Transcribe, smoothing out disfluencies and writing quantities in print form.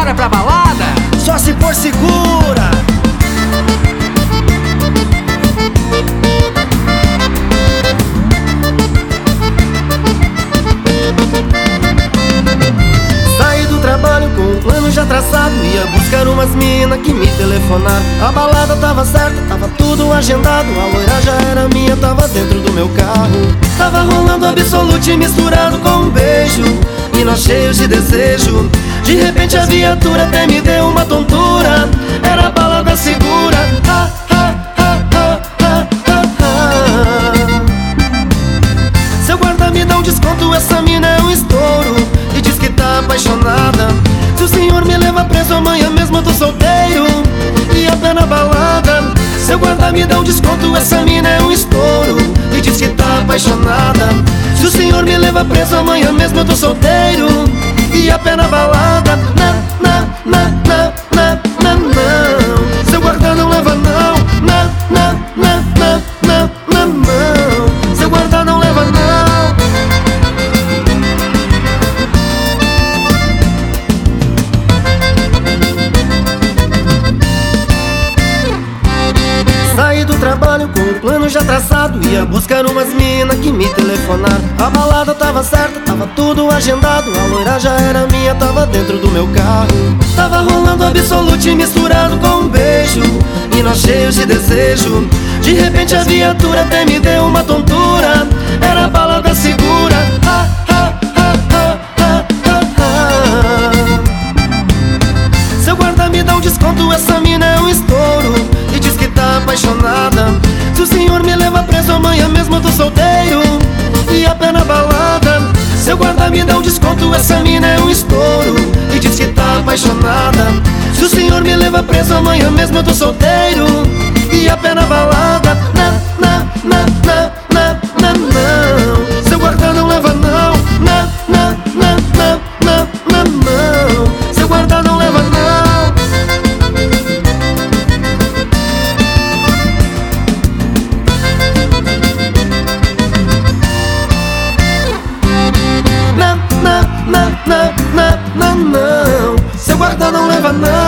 bora pra balada? Só se for segura. Saí do trabalho com um plano já traçado, ia buscar umas mina que me telefonaram. A balada tava certa, tava tudo agendado. A loira já era minha, tava dentro do meu carro. Tava rolando Absolute misturado com um beijo, e nós cheios de desejo. De repente a viatura até me deu uma tontura. Era a balada segura. Seu guarda me dá um desconto, essa mina é um estouro, e diz que tá apaixonada. Se o senhor me leva preso amanhã mesmo eu tô solteiro, e a pé na balada. Seu guarda me dá um desconto, essa mina é um estouro, e diz que tá apaixonada. Se o senhor me leva preso amanhã mesmo eu tô solteiro, e a pé na balada. Não. Seu guarda não leva não. Não. Seu guarda não leva não. Saí do trabalho com o plano já traçado, ia buscar umas mina que me telefonaram. A balada tava certa, tava tudo agendado. A loira já era minha, tava dentro do meu carro. Tava rolando Absolute misturado com um beijo, e nós cheios de desejo. De repente a viatura até me deu uma tontura. Era a balada segura. Seu guarda me dá um desconto, essa mina é um estouro, e diz que tá apaixonada. Se o senhor me leva preso amanhã mesmo eu tô solteiro, e a pé na balada. Seu guarda me dá um desconto, essa mina é um estouro, e diz que tá apaixonada. Se o senhor me leva preso amanhã mesmo eu tô solteiro, e a pé na balada. Não. Seu guarda não leva não. Não. Seu guarda não leva não. Não. Seu guarda não leva não.